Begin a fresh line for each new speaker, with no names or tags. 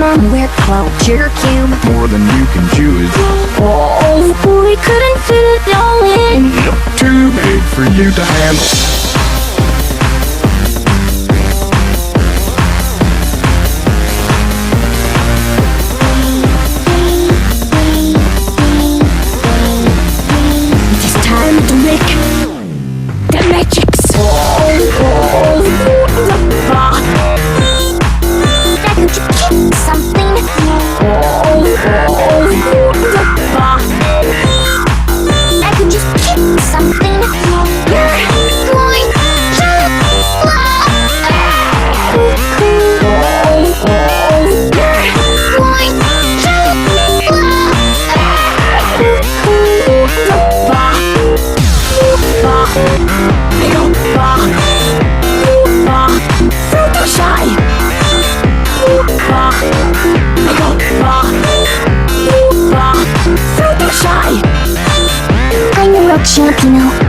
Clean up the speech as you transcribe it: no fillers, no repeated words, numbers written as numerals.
on, we're close. Sugar cube,
more than you can chew is
oh, we couldn't fit it all in.
too big for you to handle.
It is time to make the magic soul. I could just kick something. I could just kick something. You're going to I'm a rock champion.